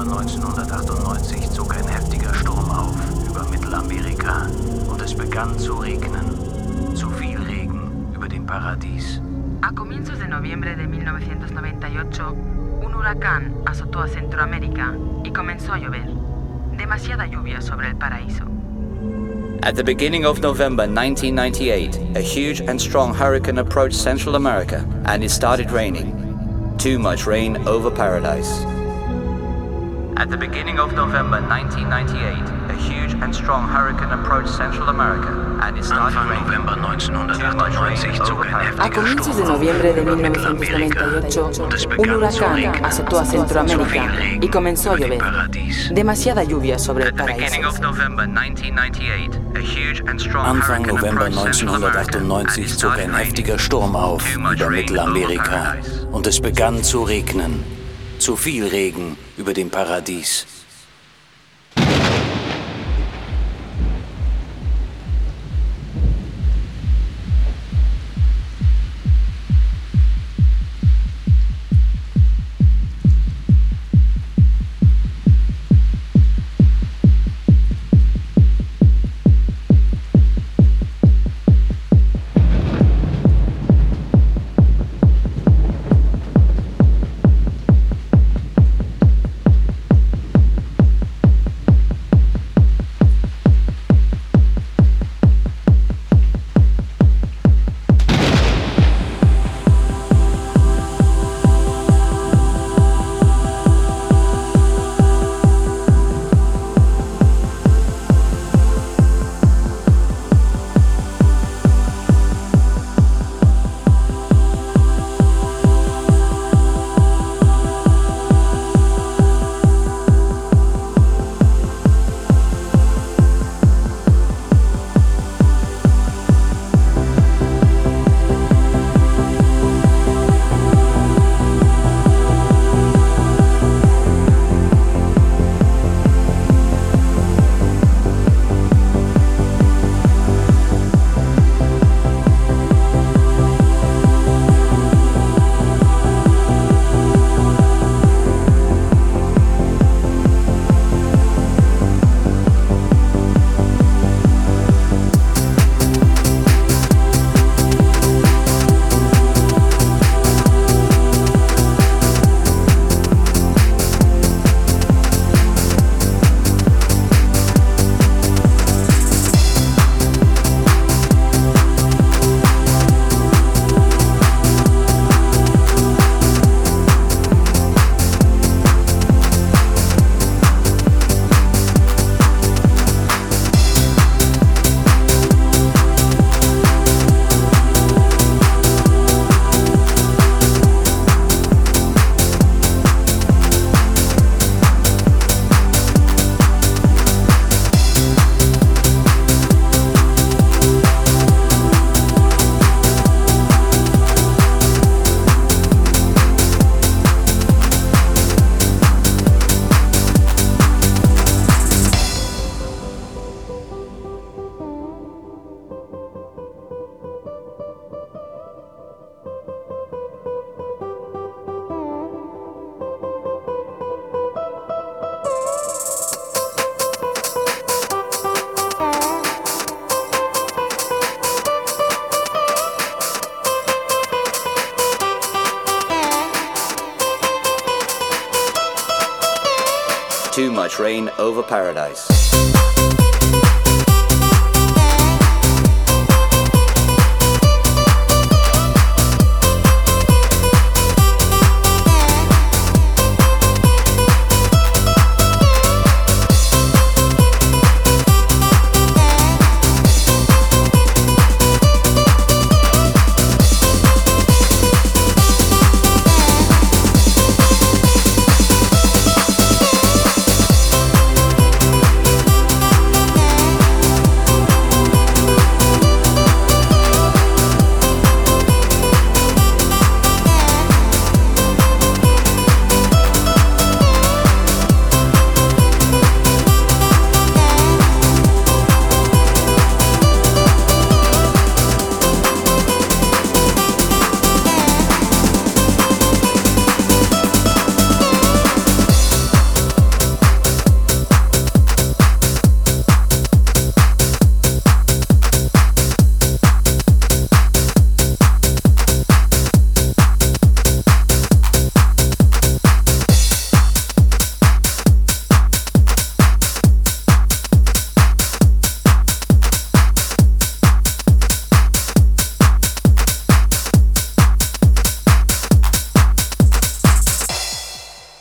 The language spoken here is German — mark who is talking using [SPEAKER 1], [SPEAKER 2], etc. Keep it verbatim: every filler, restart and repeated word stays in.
[SPEAKER 1] November neunzehnhundertachtundneunzig zog ein heftiger Sturm auf über Mittelamerika und es begann zu regnen. Zu viel Regen über dem Paradies.
[SPEAKER 2] A comienzos de noviembre de mil novecientos noventa y ocho, un huracán azotó a Centroamérica y comenzó a llover. Demasiada lluvia sobre el paraíso.
[SPEAKER 3] At the beginning of November nineteen ninety-eight, a huge and strong hurricane approached Central America and it started raining. Too much rain over paradise. At the beginning of November nineteen ninety-eight, a huge and strong hurricane approached Central America and it started
[SPEAKER 1] Anfang
[SPEAKER 3] raining.
[SPEAKER 1] November neunzehnhundertachtundneunzig zog ein
[SPEAKER 2] A
[SPEAKER 1] heftiger
[SPEAKER 2] comienzos de
[SPEAKER 1] Sturm
[SPEAKER 2] noviembre de
[SPEAKER 1] auf über
[SPEAKER 2] mil novecientos
[SPEAKER 1] Mittelamerika
[SPEAKER 2] noventa y ocho,
[SPEAKER 1] und es
[SPEAKER 2] un
[SPEAKER 1] begann zu
[SPEAKER 2] huracán
[SPEAKER 1] regnen.
[SPEAKER 2] azotó a
[SPEAKER 1] Zu viel
[SPEAKER 2] Centroamérica
[SPEAKER 1] Regen
[SPEAKER 2] y comenzó a
[SPEAKER 1] über dem
[SPEAKER 2] llover.
[SPEAKER 1] Paradies.
[SPEAKER 2] Demasiada lluvia sobre el
[SPEAKER 3] At the beginning of
[SPEAKER 2] paraíso.
[SPEAKER 3] November nineteen ninety-eight, a huge and strong
[SPEAKER 4] Anfang
[SPEAKER 3] hurricane
[SPEAKER 4] November
[SPEAKER 3] approached Central America and
[SPEAKER 4] neunzehnhundertachtundneunzig
[SPEAKER 3] it
[SPEAKER 4] zog
[SPEAKER 3] started
[SPEAKER 4] ein
[SPEAKER 3] raining.
[SPEAKER 4] heftiger Sturm auf
[SPEAKER 3] Too much
[SPEAKER 4] über
[SPEAKER 3] rain
[SPEAKER 4] Mittelamerika
[SPEAKER 3] over paradise.
[SPEAKER 4] und es begann zu regnen. Zu viel Regen über dem Paradies.
[SPEAKER 3] Too much rain over paradise.